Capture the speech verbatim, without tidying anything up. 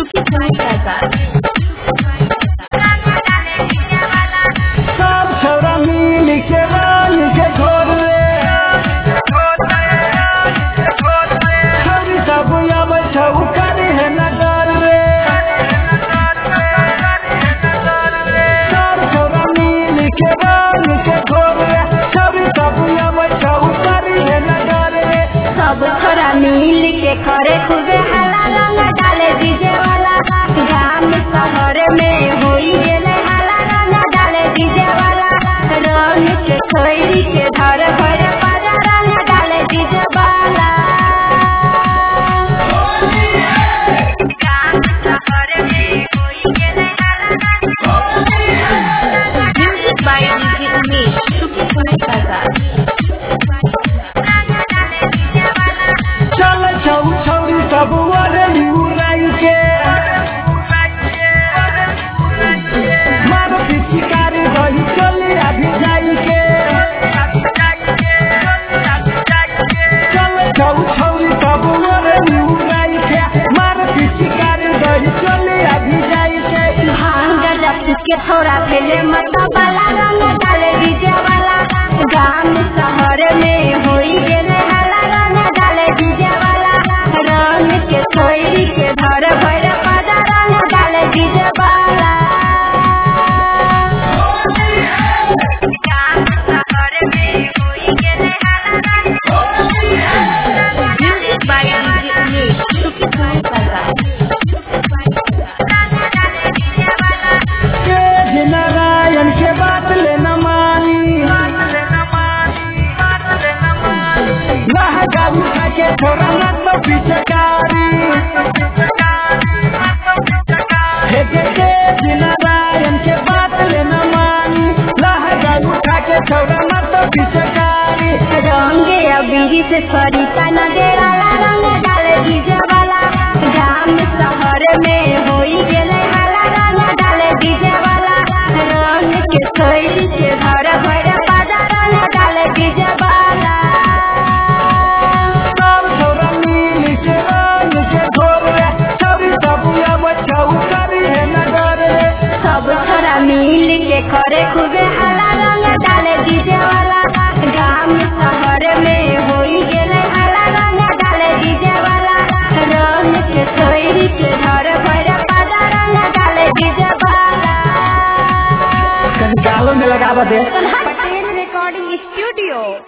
सुखी सुनी काका सब छोरा मिल के रंग के घोर रे छोरी सब अब छऊ करे है नगर रे सब छोरा मिल के रंग के घोर रे छोरी सब अब छऊ करे है नगर रे सब छोरा मिल के करे खूबे हला रंग डाले डीजे वाला गांव शहर में होई गेले हला रंग डाले डीजे वाला रंग के छोरी के धर भर पाजा रंग डाले डीजे वाला गांव शहर में होई गेले हला म्यूजिक बाय डीजे उमेश सुखी सुनी काका चल छऊ छौरी सब ओरे उड़ाई के मार पिचकारी रही चली अभी जाई के चल छऊ छौरी सब ओरे उड़ाई के मार पिचकारी रही चली अभी जाई के भांग जब के थोड़ा पहले मत वाला रंग डाले डीजे वाला गांव शहर में होई गेले हला रंग डाले डीजे वाला रंग के छोरी के धर भर पाजा रंग डाले डीजे वाला गांव शहर में होई गेले हला म्यूजिक बाय डीजे उमेश सुखी सुनी काका नारायण के बात लेना मानी लहगा उठा के छोरा न तो पिचकारी हे के नारायण के बात लेना मानी लहगा उठा के छोरा न तो पिचकारी रंगे अबिंगी से सरिता न दे वाला रंग डाले डीजे वाला गांव शहर में होई गेले हला रंग डाले डीजे वाला रंग के छोरी के घर भर पाजा रंग डाले डीजे वाला सब छोरा मिल के रंग के घोर रे छोरी सब अब छऊ करी है नगर रे सब छोरा मिल के करे खूबे हला रंग डाले डीजे वाला गांव शहर में होई गेले हला रंग डाले डीजे वाला रंग के छोरी के घर भर पाजा रंग डाले डीजे वाला कहीं गालों में लगावा दे पटेल रिकॉर्डिंग स्टूडियो।